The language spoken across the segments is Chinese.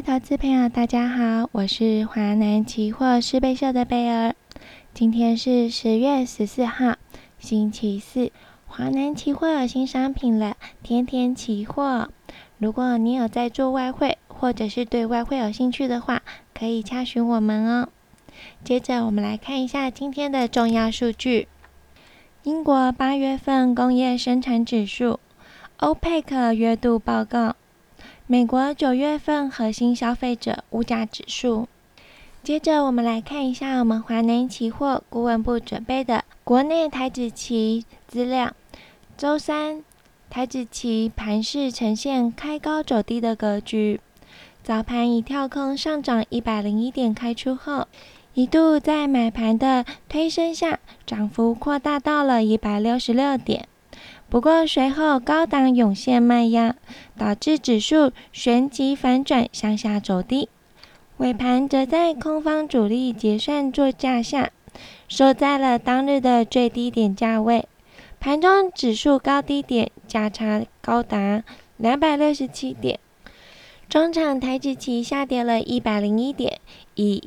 投资朋友，大家好，我是华南期货施贝秀的贝儿。今天是10月14号，星期四。华南期货有新商品了，天天期货。如果你有在做外汇，或者是对外汇有兴趣的话，可以洽询我们哦。接着我们来看一下今天的重要数据。英国8月份工业生产指数，欧佩克月度报告，美国9月份核心消费者物价指数。接着我们来看一下我们华南期货顾问部准备的国内台指期资料。周三，台指期盘势呈现开高走低的格局，早盘以跳空上涨101点开出后，一度在买盘的推升下，涨幅扩大到了166点。不过随后高档涌现卖压，导致指数旋即反转向下走低，尾盘则在空方主力结算作价下，收在了当日的最低点价位。盘中指数高低点价差高达267点，中场台指期下跌了101点，以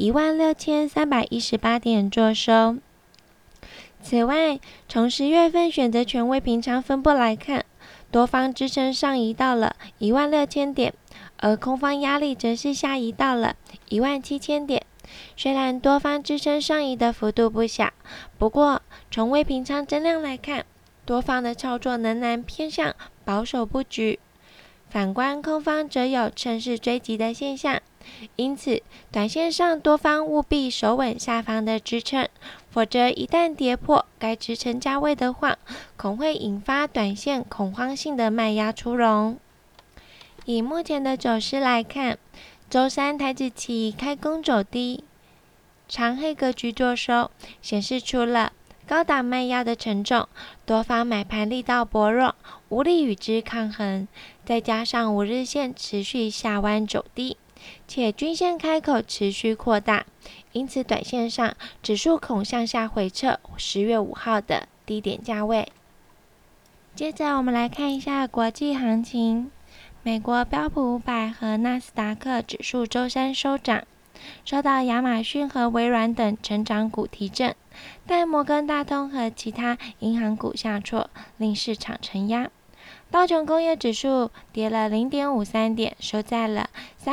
16318点作收。此外，从10月份选择权未平仓分布来看，多方支撑上移到了16000点，而空方压力则是下移到了17000点。虽然多方支撑上移的幅度不小，不过从未平仓增量来看，多方的操作仍然偏向保守布局。反观空方则有趁势追击的现象，因此短线上多方务必守稳下方的支撑，否则一旦跌破该支撑价位的话，恐会引发短线恐慌性的卖压出笼。以目前的走势来看，周三台指期开高走低，长黑格局作收，显示出了高档卖压的沉重，多方买盘力道薄弱，无力与之抗衡，再加上5日线持续下弯走低，且均线开口持续扩大，因此短线上指数恐向下回撤10月5号的低点价位。接着我们来看一下国际行情。美国标普500和纳斯达克指数周三收涨，受到亚马逊和微软等成长股提振，但摩根大通和其他银行股下挫，令市场承压。道琼工业指数跌了 0.53 点，收在了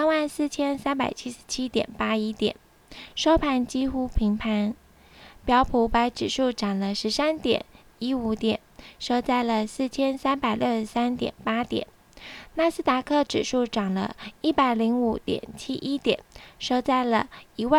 34,377.81 点，收盘几乎平盘。标普500指数涨了 13.15 点，收在了 4,363.8 点。纳斯达克指数涨了 105.71 点，收在了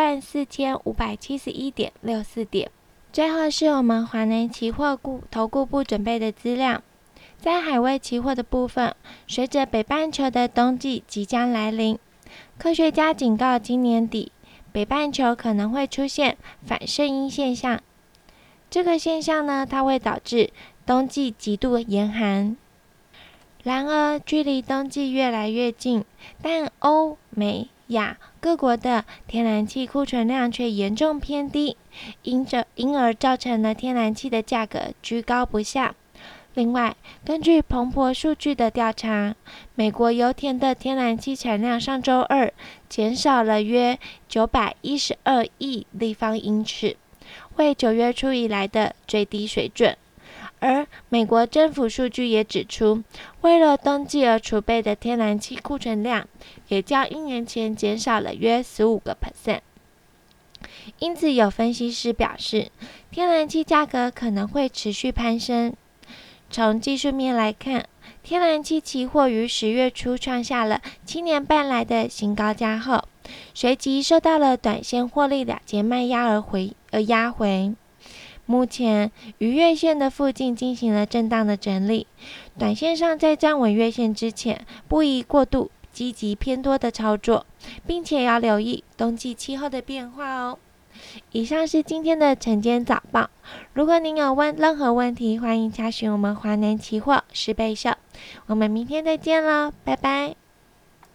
14,571.64 点。最后是我们华南期货投顾部准备的资料。在海外期货的部分，随着北半球的冬季即将来临，科学家警告今年底北半球可能会出现反圣婴现象。这个现象呢，它会导致冬季极度严寒。然而，距离冬季越来越近，但欧美亚各国的天然气库存量却严重偏低，因而造成了天然气的价格居高不下。另外，根据彭博数据的调查，美国油田的天然气产量上周二减少了约912亿立方英尺，为9月初以来的最低水准。而美国政府数据也指出，为了冬季而储备的天然气库存量也较1年前减少了约 15%。因此有分析师表示，天然气价格可能会持续攀升。从技术面来看，天然气期货于10月初创下了7年半来的新高价后，随即受到了短线获利了结卖压而压回。目前于月线的附近进行了震荡的整理，短线上在站稳月线之前，不宜过度积极偏多的操作，并且要留意冬季气候的变化哦。以上是今天的晨间早报，如果您有任何问题，欢迎查询我们华南期货施贝秀。我们明天再见喽，拜拜。